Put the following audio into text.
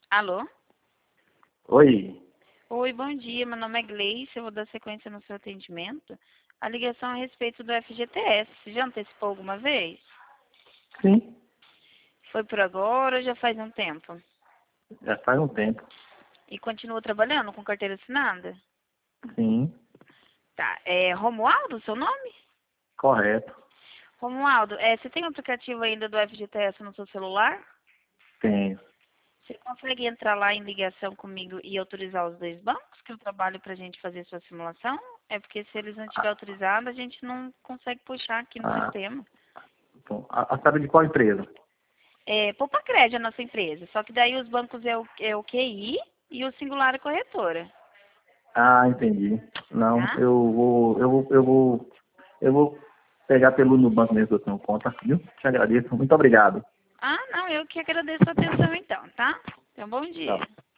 Alô? Oi, Oi, bom dia. Meu nome é Gleice. Eu vou dar sequência no seu atendimento. A ligação é a respeito do FGTS. Você já antecipou alguma vez? sim, Foi por agora ou já faz um tempo? já faz um tempo. E continua trabalhando com carteira assinada? Sim, Tá. É Romualdo, seu nome? correto. Romualdo, você tem o aplicativo ainda do FGTS no seu celular? Tenho. Você consegue entrar lá em ligação comigo e autorizar os dois bancos que eu trabalho para a gente fazer sua simulação? É porque se eles não tiver autorizado, a gente não consegue puxar aqui no Ah, sistema. então, a sabe de qual empresa? É, Poupa Crédito é a nossa empresa, só que daí os bancos é o QI e o Singular é corretora, Ah, entendi. Não, tá? eu vou pegar pelo no banco mesmo que eu tenho conta, viu? Te agradeço. Muito obrigado. Ah, não, eu que agradeço a atenção então, tá? Então, bom Tchau. dia.